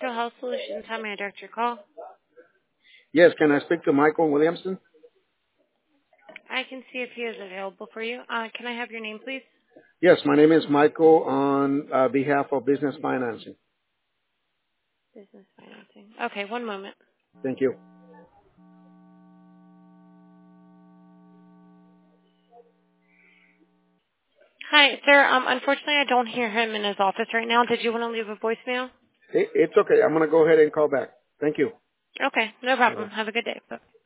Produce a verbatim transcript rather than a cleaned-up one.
Financial Health Solutions. How may I direct your call? Yes, can I speak to Michael Williamson? I can see if he is available for you. Uh, can I have your name, please? Yes, my name is Michael on uh, behalf of Business Financing. Business financing. Okay, one moment. Thank you. Hi, sir. Um, unfortunately, I don't hear him in his office right now. Did you want to leave a voicemail? It, it's okay. I'm going to go ahead and call back. Thank you. Okay, no problem. Bye-bye. Have a good day. Bye.